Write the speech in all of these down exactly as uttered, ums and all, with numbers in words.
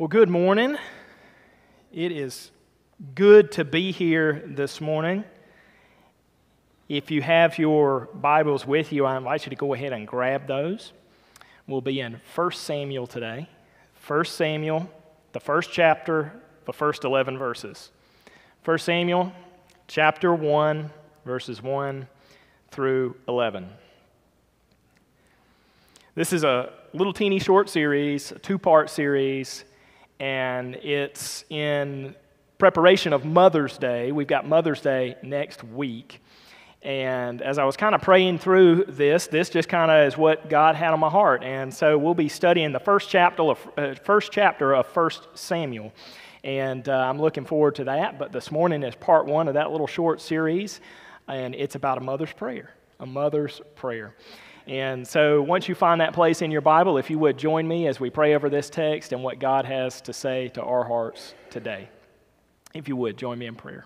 Well, good morning. It is good to be here this morning. If you have your Bibles with you, I invite you to go ahead and grab those. We'll be in First Samuel today. First Samuel, the first chapter, the first eleven verses. First Samuel, chapter one, verses one through eleven. This is a little teeny short series, a two-part series, and it's in preparation of Mother's Day. We've got Mother's Day next week. And as I was kind of praying through this, this just kind of is what God had on my heart. And so we'll be studying the first chapter of, uh, first chapter of First Samuel. And uh, I'm looking forward to that. But this morning is part one of that little short series, and it's about a mother's prayer, a mother's prayer. And so once you find that place in your Bible, if you would join me as we pray over this text and what God has to say to our hearts today. If you would, join me in prayer.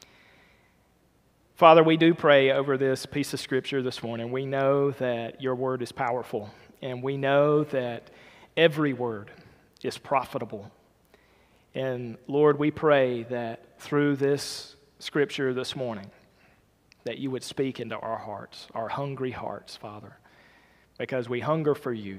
Father, we do pray over this piece of Scripture this morning. We know that your word is powerful, and we know that every word is profitable. And Lord, we pray that through this Scripture this morning, that you would speak into our hearts, our hungry hearts, Father, because we hunger for you.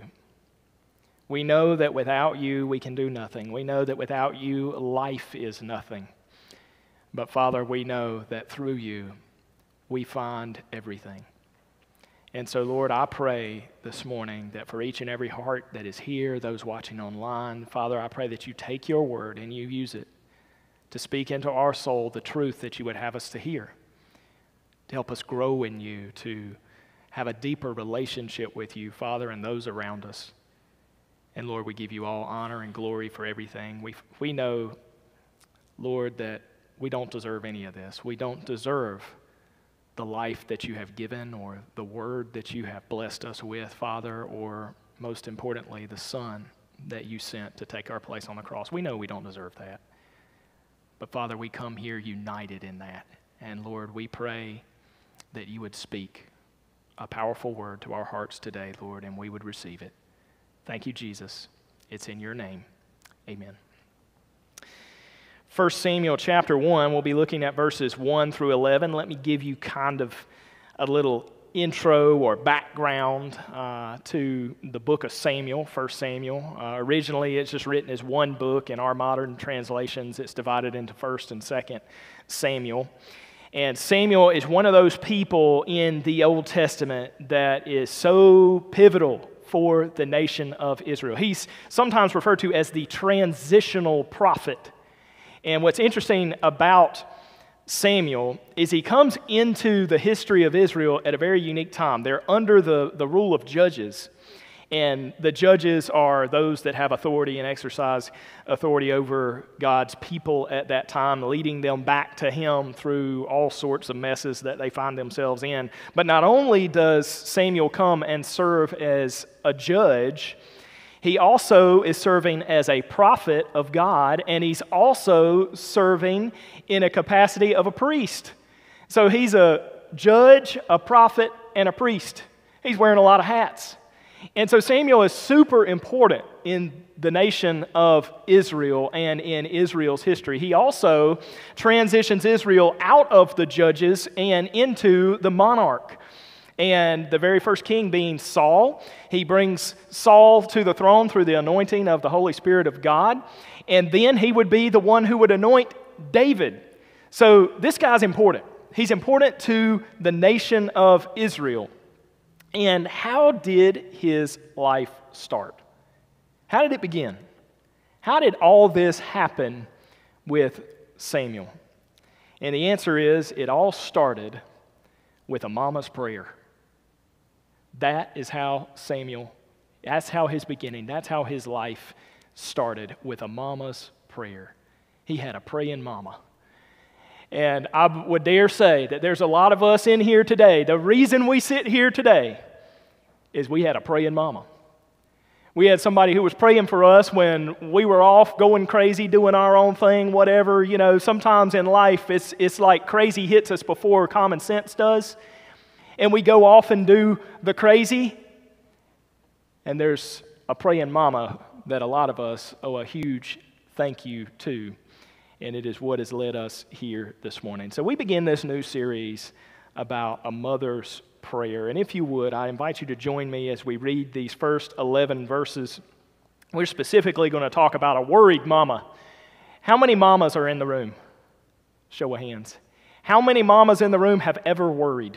We know that without you, we can do nothing. We know that without you, life is nothing. But Father, we know that through you, we find everything. And so, Lord, I pray this morning that for each and every heart that is here, those watching online, Father, I pray that you take your word and you use it to speak into our soul the truth that you would have us to hear, to help us grow in you, to have a deeper relationship with you, Father, and those around us. And Lord, we give you all honor and glory for everything. We, we know, Lord, that we don't deserve any of this. We don't deserve the life that you have given or the word that you have blessed us with, Father, or most importantly, the Son that you sent to take our place on the cross. We know we don't deserve that. But Father, we come here united in that. And Lord, we pray that you would speak a powerful word to our hearts today, Lord, and we would receive it. Thank you, Jesus. It's in your name. Amen. First Samuel chapter one, we'll be looking at verses one through eleven. Let me give you kind of a little intro or background uh, to the book of Samuel, First Samuel. Uh, originally, it's just written as one book. In our modern translations, it's divided into First and Second Samuel. And Samuel is one of those people in the Old Testament that is so pivotal for the nation of Israel. He's sometimes referred to as the transitional prophet. And what's interesting about Samuel is he comes into the history of Israel at a very unique time. They're under the, the rule of judges. And the judges are those that have authority and exercise authority over God's people at that time, leading them back to Him through all sorts of messes that they find themselves in. But not only does Samuel come and serve as a judge, he also is serving as a prophet of God, and he's also serving in a capacity of a priest. So he's a judge, a prophet, and a priest. He's wearing a lot of hats. And so Samuel is super important in the nation of Israel and in Israel's history. He also transitions Israel out of the judges and into the monarch. And the very first king being Saul, he brings Saul to the throne through the anointing of the Holy Spirit of God. And then he would be the one who would anoint David. So this guy's important. He's important to the nation of Israel. And how did his life start? How did it begin? How did all this happen with Samuel? And the answer is, it all started with a mama's prayer. That is how Samuel, that's how his beginning, that's how his life started, with a mama's prayer. He had a praying mama. And I would dare say that there's a lot of us in here today. The reason we sit here today is we had a praying mama. We had somebody who was praying for us when we were off going crazy, doing our own thing, whatever. You know, sometimes in life it's, it's like crazy hits us before common sense does. And we go off and do the crazy. And there's a praying mama that a lot of us owe a huge thank you to, and it is what has led us here this morning. So we begin this new series about a mother's prayer, and if you would, I invite you to join me as we read these first eleven verses. We're specifically going to talk about a worried mama. How many mamas are in the room? Show of hands. How many mamas in the room have ever worried?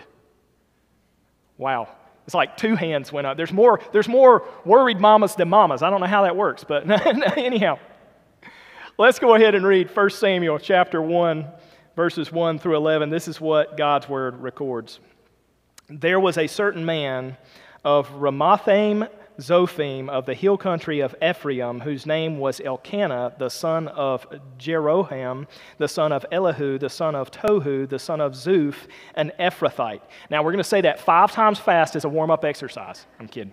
Wow. It's like two hands went up. There's more, there's more worried mamas than mamas. I don't know how that works, but anyhow. Let's go ahead and read First Samuel chapter one, verses one through eleven. This is what God's word records. There was a certain man of Ramathaim Zophim of the hill country of Ephraim, whose name was Elkanah, the son of Jeroham, the son of Elihu, the son of Tohu, the son of Zuph, an Ephrathite. Now, we're going to say that five times fast as a warm-up exercise. I'm kidding.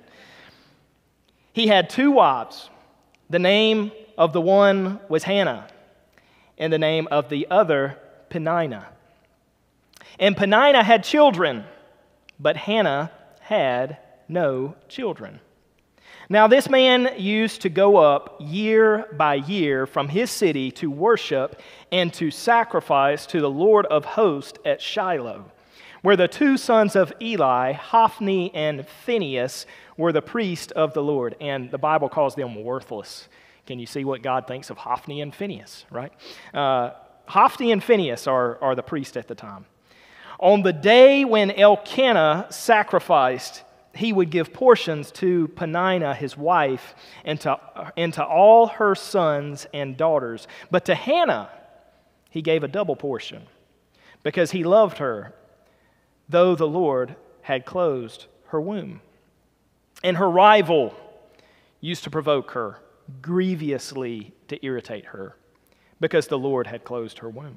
He had two wives. The name of the one was Hannah, and the name of the other, Peninnah. And Peninnah had children, but Hannah had no children. Now this man used to go up year by year from his city to worship and to sacrifice to the Lord of hosts at Shiloh, where the two sons of Eli, Hophni and Phinehas, were the priests of the Lord. And the Bible calls them worthless. Can you see what God thinks of Hophni and Phinehas, right? Uh, Hophni and Phinehas are, are the priests at the time. On the day when Elkanah sacrificed, he would give portions to Peninnah, his wife, and to, and to all her sons and daughters. But to Hannah, he gave a double portion, because he loved her, though the Lord had closed her womb. And her rival used to provoke her, grievously to irritate her, because the Lord had closed her womb.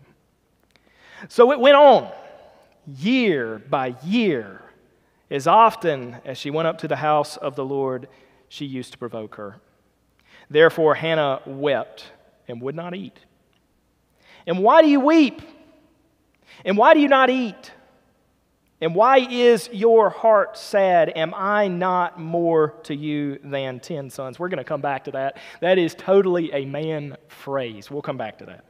So it went on, year by year. As often as she went up to the house of the Lord, she used to provoke her. Therefore Hannah wept and would not eat. And why do you weep? And why do you not eat? And why is your heart sad? Am I not more to you than ten sons? We're going to come back to that. That is totally a man phrase. We'll come back to that.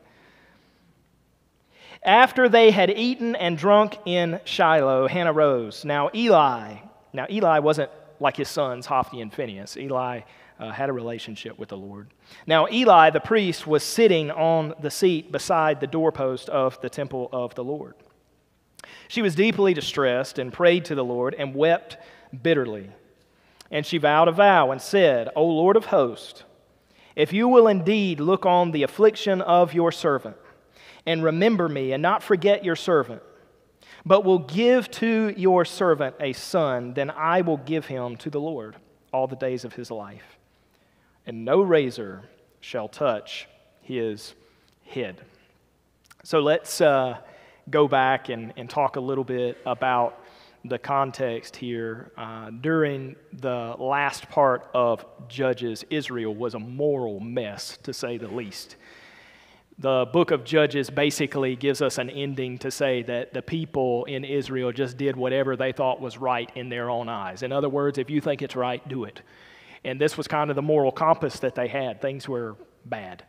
After they had eaten and drunk in Shiloh, Hannah rose. Now Eli, now Eli wasn't like his sons, Hophni and Phinehas. Eli uh, had a relationship with the Lord. Now Eli, the priest, was sitting on the seat beside the doorpost of the temple of the Lord. She was deeply distressed and prayed to the Lord and wept bitterly. And she vowed a vow and said, O Lord of hosts, if you will indeed look on the affliction of your servant, and remember me, and not forget your servant, but will give to your servant a son, then I will give him to the Lord all the days of his life, and no razor shall touch his head. So let's uh, go back and, and talk a little bit about the context here. Uh, during the last part of Judges, Israel was a moral mess, to say the least. The book of Judges basically gives us an ending to say that the people in Israel just did whatever they thought was right in their own eyes. In other words, if you think it's right, do it. And this was kind of the moral compass that they had. Things were bad.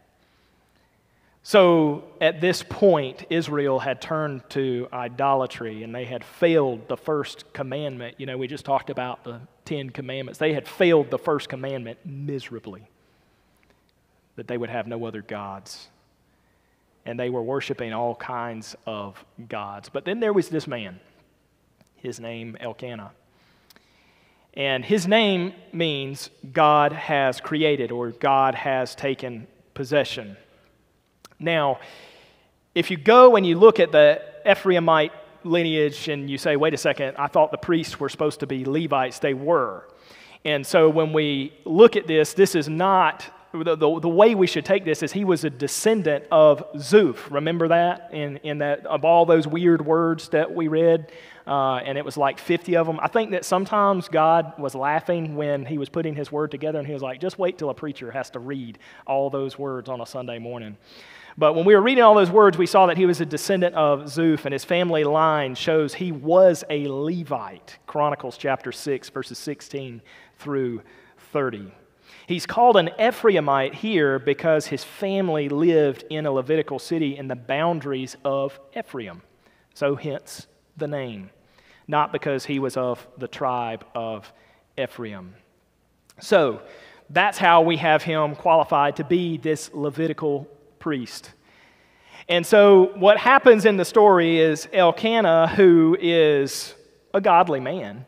So at this point, Israel had turned to idolatry, and they had failed the first commandment. You know, we just talked about the Ten Commandments. They had failed the first commandment miserably, that they would have no other gods. And they were worshiping all kinds of gods. But then there was this man, his name Elkanah. And his name means God has created, or God has taken possession. Now, if you go and you look at the Ephraimite lineage and you say, wait a second, I thought the priests were supposed to be Levites. They were. And so when we look at this, this is not... The, the, the way we should take this is he was a descendant of Zuph. Remember that? In, in that, of all those weird words that we read, uh, and it was like fifty of them. I think that sometimes God was laughing when he was putting his word together, and he was like, just wait till a preacher has to read all those words on a Sunday morning. But when we were reading all those words, we saw that he was a descendant of Zuph, and his family line shows he was a Levite. Chronicles chapter six, verses sixteen through thirty. He's called an Ephraimite here because his family lived in a Levitical city in the boundaries of Ephraim. So hence the name, not because he was of the tribe of Ephraim. So that's how we have him qualified to be this Levitical priest. And so what happens in the story is Elkanah, who is a godly man,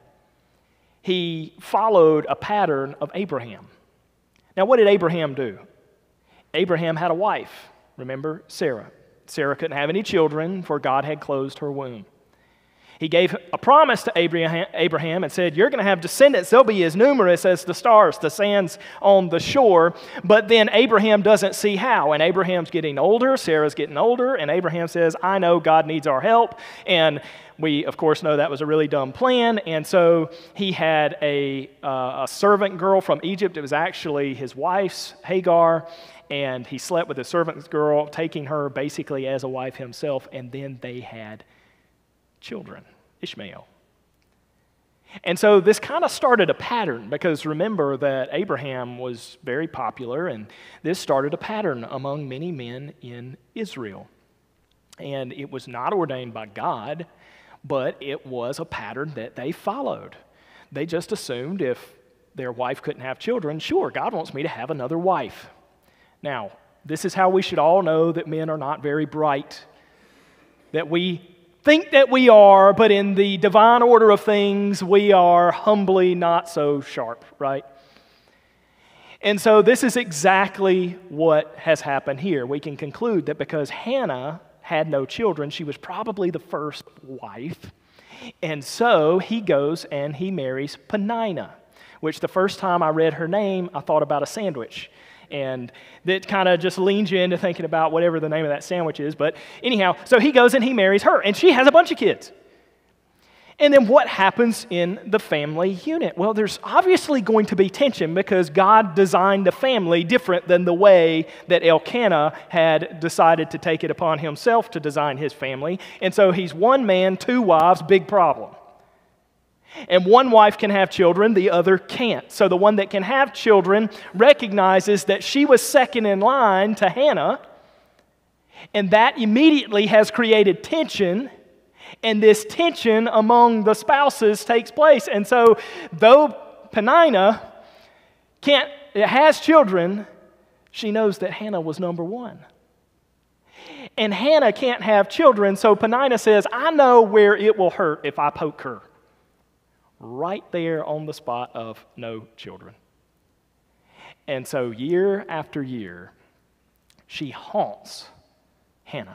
he followed a pattern of Abraham. Now, what did Abraham do? Abraham had a wife, remember, Sarah. Sarah couldn't have any children, for God had closed her womb. He gave a promise to Abraham, Abraham and said, you're going to have descendants. They'll be as numerous as the stars, the sands on the shore. But then Abraham doesn't see how. And Abraham's getting older, Sarah's getting older, and Abraham says, I know God needs our help. And we, of course, know that was a really dumb plan. And so he had a, uh, a servant girl from Egypt. It was actually his wife's, Hagar. And he slept with the servant girl, taking her basically as a wife himself. And then they had children, Ishmael. And so this kind of started a pattern, because remember that Abraham was very popular, and this started a pattern among many men in Israel. And it was not ordained by God, but it was a pattern that they followed. They just assumed if their wife couldn't have children, sure, God wants me to have another wife. Now, this is how we should all know that men are not very bright, that we think that we are, but in the divine order of things, we are humbly not so sharp, right? And so this is exactly what has happened here. We can conclude that because Hannah had no children, she was probably the first wife. And so he goes and he marries Peninnah, which the first time I read her name, I thought about a sandwich. And that kind of just leans you into thinking about whatever the name of that sandwich is. But anyhow, so he goes and he marries her, and she has a bunch of kids. And then what happens in the family unit? Well, there's obviously going to be tension, because God designed the family different than the way that Elkanah had decided to take it upon himself to design his family. And so he's one man, two wives, big problem. And one wife can have children, the other can't. So the one that can have children recognizes that she was second in line to Hannah, and that immediately has created tension, and this tension among the spouses takes place. And so though Peninnah can't, has children, she knows that Hannah was number one. And Hannah can't have children, so Peninnah says, I know where it will hurt if I poke her. Right there on the spot of no children. And so year after year, she haunts Hannah.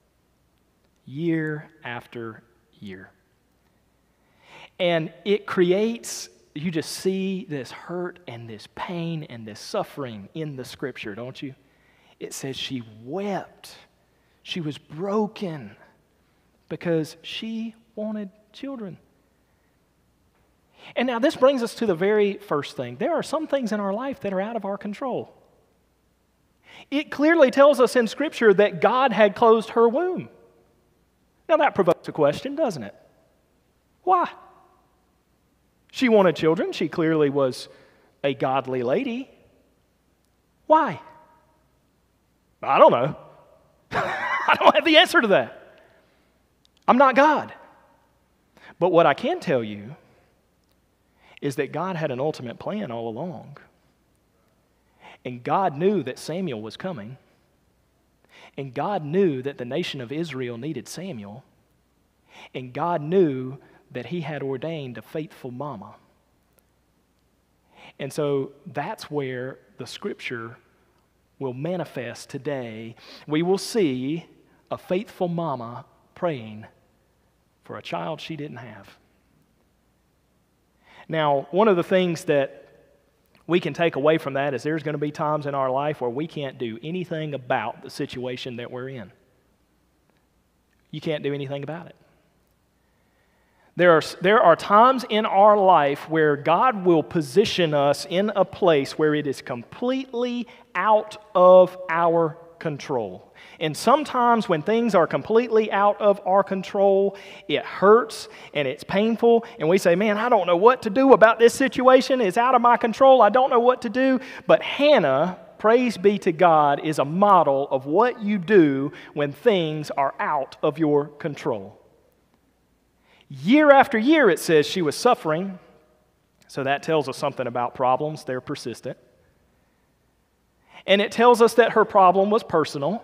Year after year. And it creates, you just see this hurt and this pain and this suffering in the scripture, don't you? It says she wept. She was broken because she wanted children. And now this brings us to the very first thing. There are some things in our life that are out of our control. It clearly tells us in Scripture that God had closed her womb. Now that provokes a question, doesn't it? Why? She wanted children. She clearly was a godly lady. Why? I don't know. I don't have the answer to that. I'm not God. But what I can tell you is that God had an ultimate plan all along. And God knew that Samuel was coming. And God knew that the nation of Israel needed Samuel. And God knew that he had ordained a faithful mama. And so that's where the scripture will manifest today. We will see a faithful mama praying for a child she didn't have. Now, one of the things that we can take away from that is there's going to be times in our life where we can't do anything about the situation that we're in. You can't do anything about it. There are, there are times in our life where God will position us in a place where it is completely out of our control. And sometimes when things are completely out of our control, it hurts and it's painful, and we say, man, I don't know what to do about this situation. It's out of my control. I don't know what to do. But Hannah, praise be to God, is a model of what you do when things are out of your control. Year after year, it says she was suffering. So that tells us something about problems. They're persistent. And it tells us that her problem was personal.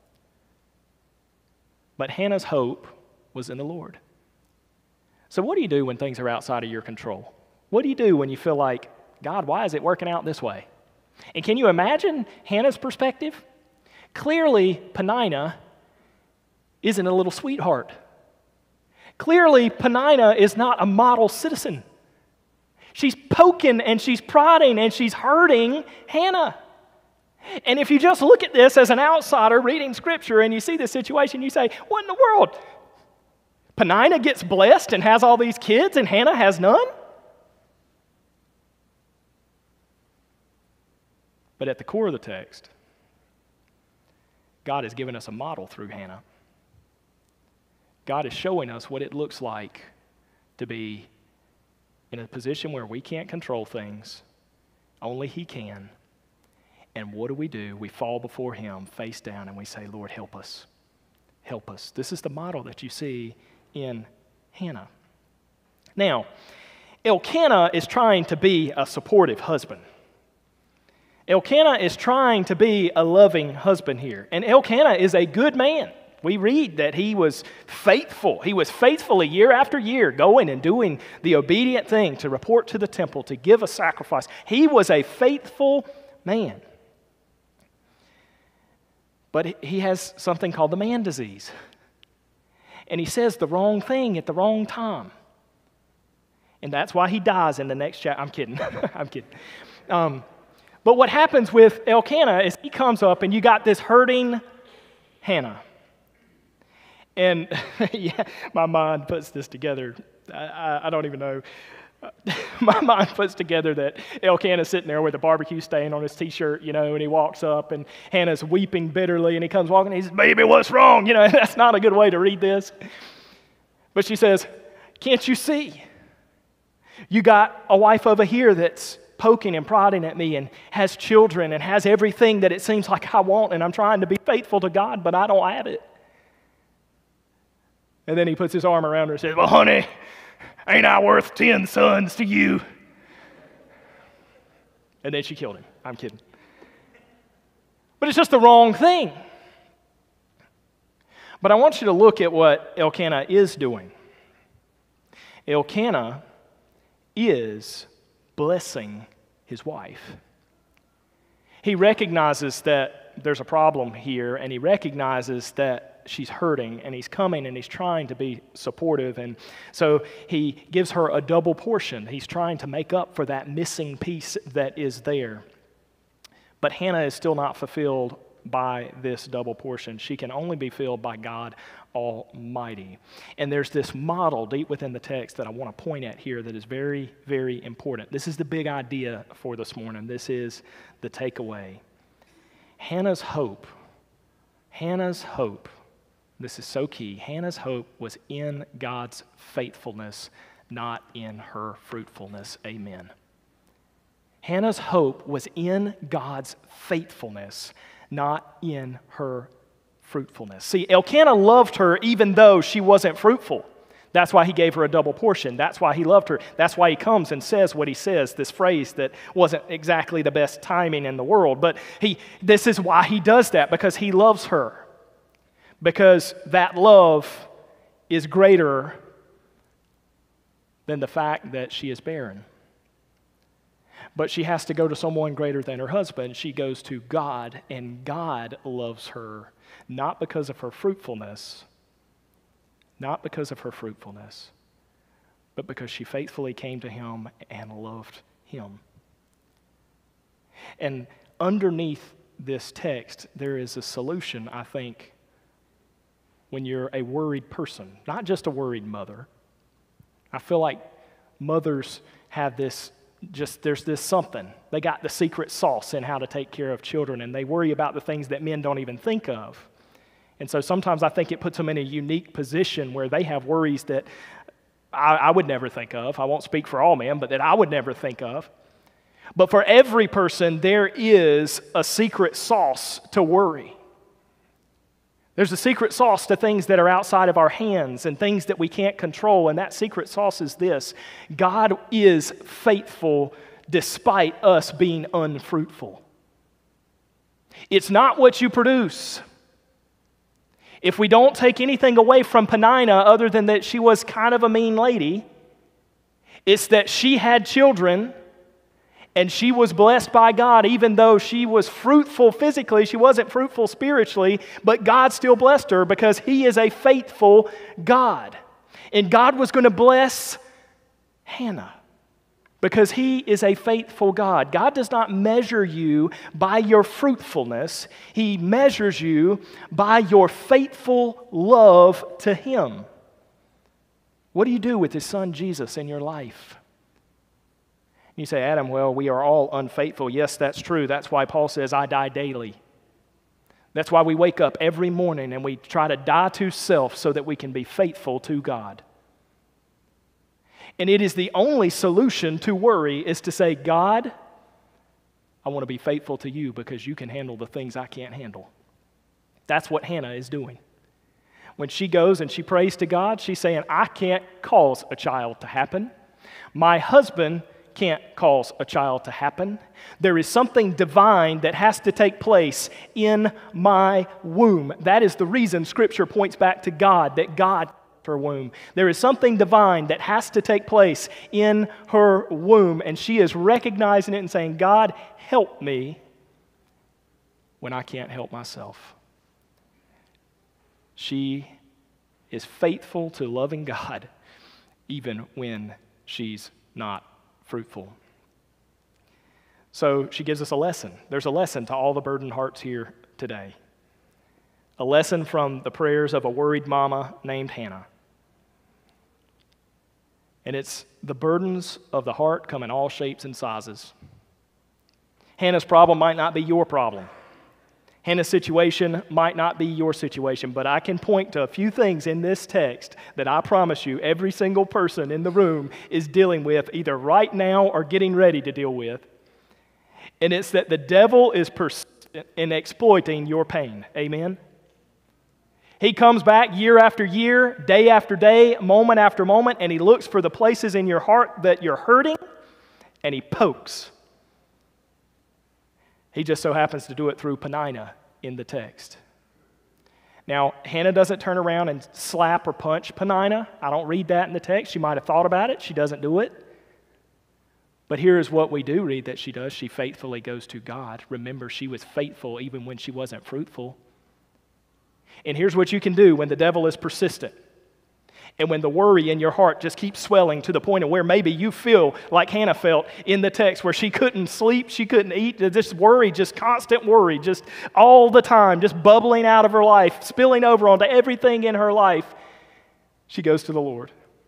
But Hannah's hope was in the Lord. So what do you do when things are outside of your control? What do you do when you feel like, God, why is it working out this way? And can you imagine Hannah's perspective? Clearly, Peninnah isn't a little sweetheart. Clearly, Peninnah is not a model citizen. She's poking and she's prodding and she's hurting Hannah. And if you just look at this as an outsider reading Scripture and you see this situation, you say, what in the world? Peninnah gets blessed and has all these kids and Hannah has none? But at the core of the text, God has given us a model through Hannah. God is showing us what it looks like to be in a position where we can't control things. Only He can. And what do we do? We fall before Him face down and we say, Lord, help us. Help us. This is the model that you see in Hannah. Now, Elkanah is trying to be a supportive husband. Elkanah is trying to be a loving husband here. And Elkanah is a good man. We read that he was faithful. He was faithfully year after year going and doing the obedient thing to report to the temple, to give a sacrifice. He was a faithful man. But he has something called the man disease. And he says the wrong thing at the wrong time. And that's why he dies in the next chapter. I'm kidding. I'm kidding. Um, but what happens with Elkanah is he comes up and you got this hurting Hannah. And yeah, my mind puts this together. I, I, I don't even know. My mind puts together that Elkanah's sitting there with a barbecue stain on his t-shirt, you know, and he walks up and Hannah's weeping bitterly and he comes walking and he says, baby, what's wrong? You know, that's not a good way to read this. But she says, can't you see? You got a wife over here that's poking and prodding at me and has children and has everything that it seems like I want, and I'm trying to be faithful to God, but I don't have it. And then he puts his arm around her and says, well, honey, ain't I worth ten sons to you? And then she killed him. I'm kidding. But it's just the wrong thing. But I want you to look at what Elkanah is doing. Elkanah is blessing his wife. He recognizes that there's a problem here, and he recognizes that she's hurting, and he's coming and he's trying to be supportive, and so he gives her a double portion. He's trying to make up for that missing piece that is there. But Hannah is still not fulfilled by this double portion. She can only be filled by God Almighty. And there's this model deep within the text that I want to point at here that is very, very important. This is the big idea for this morning. This is the takeaway. Hannah's hope, Hannah's hope, this is so key. Hannah's hope was in God's faithfulness, not in her fruitfulness. Amen. Hannah's hope was in God's faithfulness, not in her fruitfulness. See, Elkanah loved her even though she wasn't fruitful. That's why he gave her a double portion. That's why he loved her. That's why he comes and says what he says, this phrase that wasn't exactly the best timing in the world. But he, this is why he does that, because he loves her. Because that love is greater than the fact that she is barren. But she has to go to someone greater than her husband. She goes to God, and God loves her, not because of her fruitfulness, not because of her fruitfulness, but because she faithfully came to him and loved him. And underneath this text, there is a solution, I think, when you're a worried person, not just a worried mother. I feel like mothers have this just, there's this something. They got the secret sauce in how to take care of children, and they worry about the things that men don't even think of. And so sometimes I think it puts them in a unique position where they have worries that I, I would never think of. I won't speak for all men, but that I would never think of. But for every person, there is a secret sauce to worry. There's a secret sauce to things that are outside of our hands and things that we can't control, and that secret sauce is this: God is faithful despite us being unfruitful. It's not what you produce. If we don't take anything away from Peninnah other than that she was kind of a mean lady, it's that she had children and she was blessed by God. Even though she was fruitful physically, she wasn't fruitful spiritually, but God still blessed her because He is a faithful God. And God was going to bless Hannah because He is a faithful God. God does not measure you by your fruitfulness. He measures you by your faithful love to Him. What do you do with His Son Jesus in your life? You say, Adam, well, we are all unfaithful. Yes, that's true. That's why Paul says, I die daily. That's why we wake up every morning and we try to die to self so that we can be faithful to God. And it is the only solution to worry is to say, God, I want to be faithful to you because you can handle the things I can't handle. That's what Hannah is doing. When she goes and she prays to God, she's saying, I can't cause a child to happen. My husband can't cause a child to happen. There is something divine that has to take place in my womb. That is the reason Scripture points back to God, that God her womb. There is something divine that has to take place in her womb, and she is recognizing it and saying, God, help me when I can't help myself. She is faithful to loving God even when she's not fruitful. So she gives us a lesson. There's a lesson to all the burdened hearts here today. A lesson from the prayers of a worried mama named Hannah. And it's the burdens of the heart come in all shapes and sizes. Hannah's problem might not be your problem. Hannah's situation might not be your situation, but I can point to a few things in this text that I promise you every single person in the room is dealing with either right now or getting ready to deal with. And it's that the devil is persistent in exploiting your pain. Amen? He comes back year after year, day after day, moment after moment, and he looks for the places in your heart that you're hurting, and he pokes. He just so happens to do it through Peninnah in the text. Now, Hannah doesn't turn around and slap or punch Peninnah. I don't read that in the text. She might have thought about it. She doesn't do it. But here is what we do read that she does. She faithfully goes to God. Remember, she was faithful even when she wasn't fruitful. And here's what you can do when the devil is persistent. And when the worry in your heart just keeps swelling to the point of where maybe you feel like Hannah felt in the text, where she couldn't sleep, she couldn't eat, just worry, just constant worry, just all the time, just bubbling out of her life, spilling over onto everything in her life, she goes to the Lord.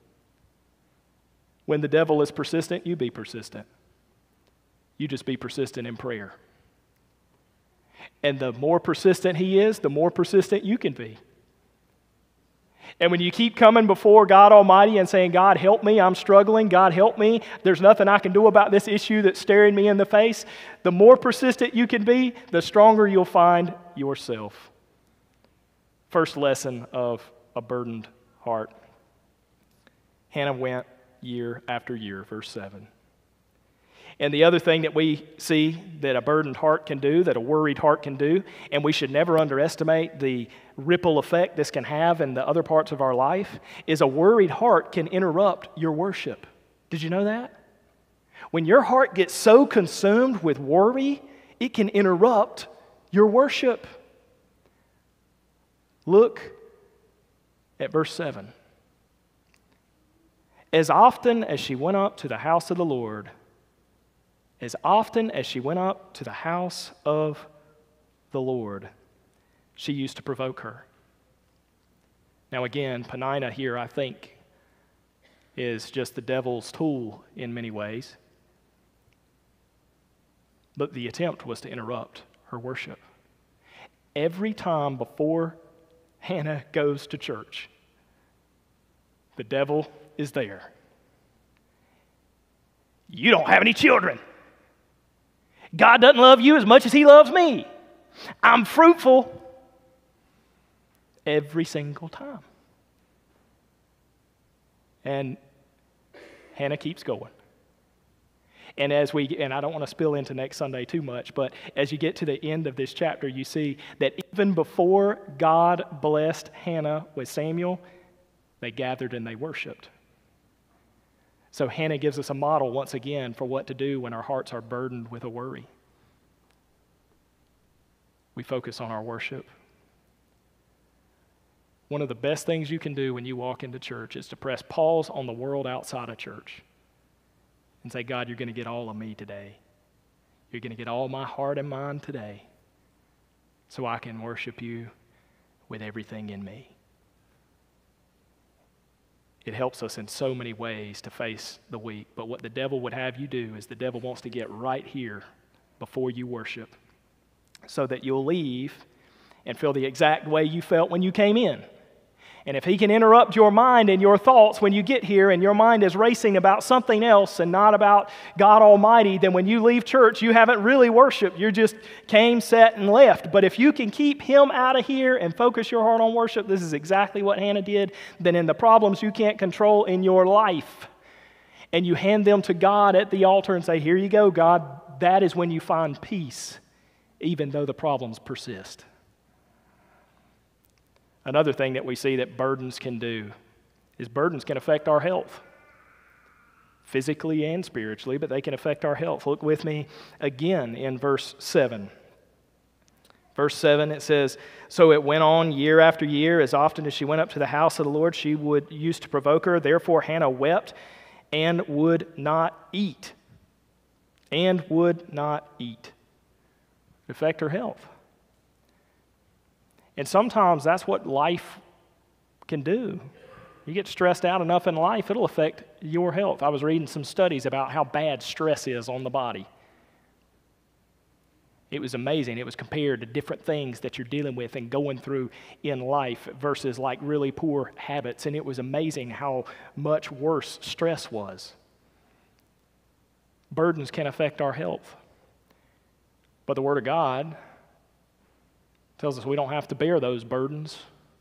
When the devil is persistent, you be persistent. You just be persistent in prayer. And the more persistent he is, the more persistent you can be. And when you keep coming before God Almighty and saying, God, help me, I'm struggling, God, help me, there's nothing I can do about this issue that's staring me in the face, the more persistent you can be, the stronger you'll find yourself. First lesson of a burdened heart. Hannah went year after year, verse seven. And the other thing that we see that a burdened heart can do, that a worried heart can do, and we should never underestimate the ripple effect this can have in the other parts of our life, is a worried heart can interrupt your worship. Did you know that? When your heart gets so consumed with worry, it can interrupt your worship. Look at verse seven. As often as she went up to the house of the Lord, As often as she went up to the house of the Lord, she used to provoke her. Now again, Peninnah here, I think, is just the devil's tool in many ways. But the attempt was to interrupt her worship. Every time before Hannah goes to church, the devil is there. You don't have any children. God doesn't love you as much as he loves me. I'm fruitful. Every single time. And Hannah keeps going. And as we, and I don't want to spill into next Sunday too much, but as you get to the end of this chapter, you see that even before God blessed Hannah with Samuel, they gathered and they worshiped. So Hannah gives us a model once again for what to do when our hearts are burdened with a worry. We focus on our worship. One of the best things you can do when you walk into church is to press pause on the world outside of church and say, God, you're going to get all of me today. You're going to get all my heart and mind today so I can worship you with everything in me. It helps us in so many ways to face the week. But what the devil would have you do is the devil wants to get right here before you worship so that you'll leave and feel the exact way you felt when you came in. And if he can interrupt your mind and your thoughts when you get here and your mind is racing about something else and not about God Almighty, then when you leave church, you haven't really worshiped. You just came, sat, and left. But if you can keep him out of here and focus your heart on worship, this is exactly what Hannah did, then in the problems you can't control in your life, and you hand them to God at the altar and say, here you go, God, that is when you find peace, even though the problems persist. Another thing that we see that burdens can do is burdens can affect our health, physically and spiritually, but they can affect our health. Look with me again in verse seven. Verse seven, it says, so it went on year after year. As often as she went up to the house of the Lord, she would used to provoke her. Therefore Hannah wept and would not eat. And would not eat. It affect her health. And sometimes that's what life can do. You get stressed out enough in life, it'll affect your health. I was reading some studies about how bad stress is on the body. It was amazing. It was compared to different things that you're dealing with and going through in life versus like really poor habits. And it was amazing how much worse stress was. Burdens can affect our health. But the Word of God tells us we don't have to bear those burdens.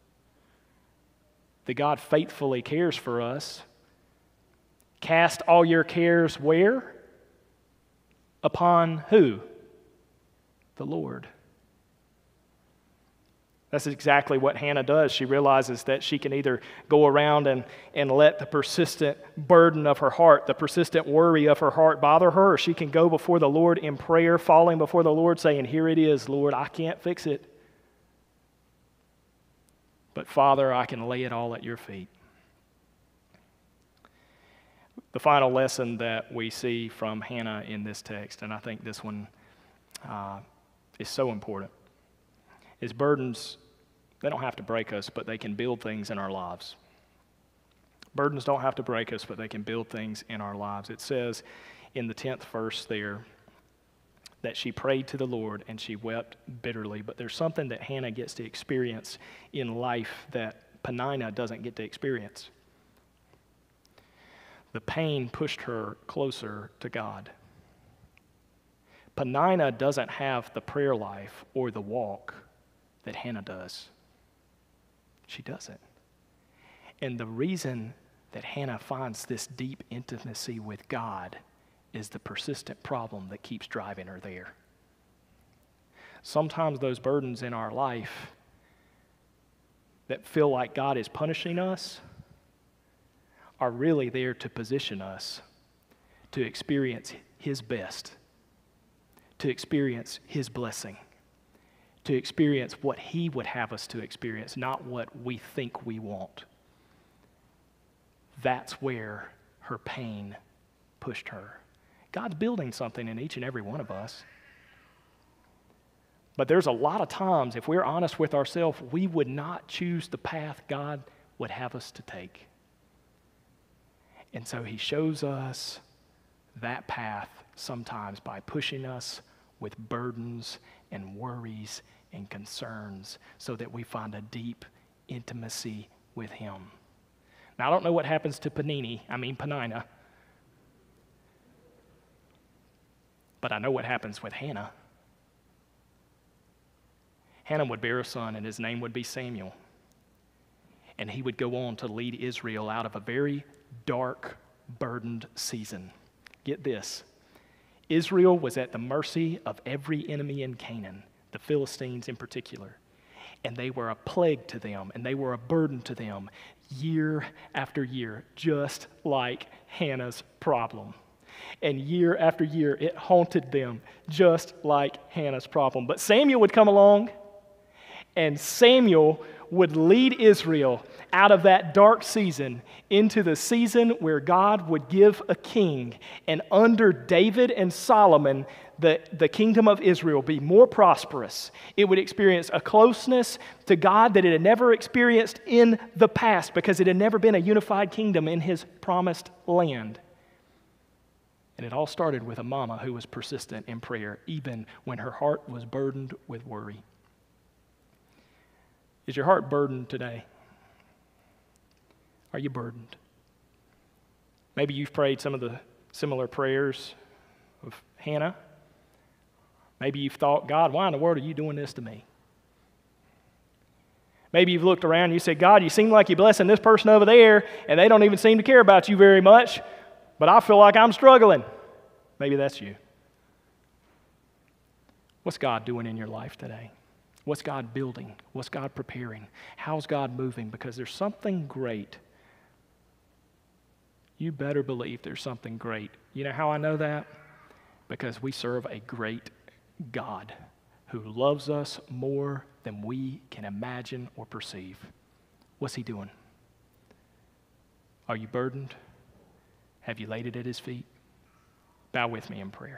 That God faithfully cares for us. Cast all your cares where? Upon who? The Lord. That's exactly what Hannah does. She realizes that she can either go around and, and let the persistent burden of her heart, the persistent worry of her heart bother her, or she can go before the Lord in prayer, falling before the Lord, saying, here it is, Lord, I can't fix it. But Father, I can lay it all at your feet. The final lesson that we see from Hannah in this text, and I think this one uh, is so important, is burdens, they don't have to break us, but they can build things in our lives. Burdens don't have to break us, but they can build things in our lives. It says in the tenth verse there, that she prayed to the Lord and she wept bitterly. But there's something that Hannah gets to experience in life that Peninnah doesn't get to experience. The pain pushed her closer to God. Peninnah doesn't have the prayer life or the walk that Hannah does. She doesn't. And the reason that Hannah finds this deep intimacy with God is the persistent problem that keeps driving her there. Sometimes those burdens in our life that feel like God is punishing us are really there to position us to experience His best, to experience His blessing, to experience what He would have us to experience, not what we think we want. That's where her pain pushed her. God's building something in each and every one of us. But there's a lot of times, if we're honest with ourselves, we would not choose the path God would have us to take. And so He shows us that path sometimes by pushing us with burdens and worries and concerns so that we find a deep intimacy with him. Now, I don't know what happens to Panini, I mean Penina, but I know what happens with Hannah. Hannah would bear a son, and his name would be Samuel. And he would go on to lead Israel out of a very dark, burdened season. Get this. Israel was at the mercy of every enemy in Canaan, the Philistines in particular. And they were a plague to them, and they were a burden to them year after year, just like Hannah's problem. And year after year, it haunted them, just like Hannah's problem. But Samuel would come along, and Samuel would lead Israel out of that dark season into the season where God would give a king. And under David and Solomon, the, the kingdom of Israel be more prosperous. It would experience a closeness to God that it had never experienced in the past because it had never been a unified kingdom in his promised land. And it all started with a mama who was persistent in prayer, even when her heart was burdened with worry. Is your heart burdened today? Are you burdened? Maybe you've prayed some of the similar prayers of Hannah. Maybe you've thought, God, why in the world are you doing this to me? Maybe you've looked around and you said, God, you seem like you're blessing this person over there, and they don't even seem to care about you very much, but I feel like I'm struggling. Maybe that's you. What's God doing in your life today? What's God building? What's God preparing? How's God moving? Because there's something great. You better believe there's something great. You know how I know that? Because we serve a great God who loves us more than we can imagine or perceive. What's he doing? Are you burdened? Have you laid it at his feet? Bow with me in prayer.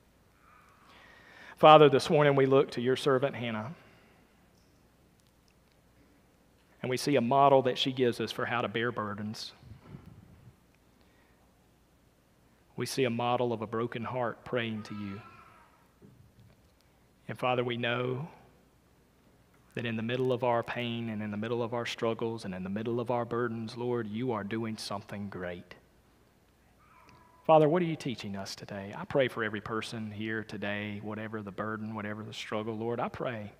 Father, this morning we look to your servant Hannah. And we see a model that she gives us for how to bear burdens. We see a model of a broken heart praying to you. And Father, we know that in the middle of our pain and in the middle of our struggles and in the middle of our burdens, Lord, you are doing something great. Father, what are you teaching us today? I pray for every person here today, whatever the burden, whatever the struggle, Lord, I pray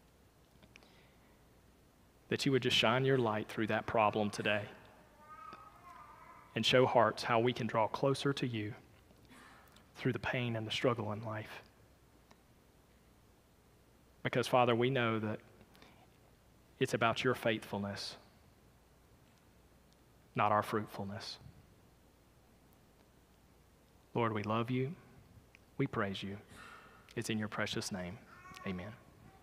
that you would just shine your light through that problem today and show hearts how we can draw closer to you through the pain and the struggle in life. Because, Father, we know that it's about your faithfulness, not our fruitfulness. Lord, we love you. We praise you. It's in your precious name. Amen.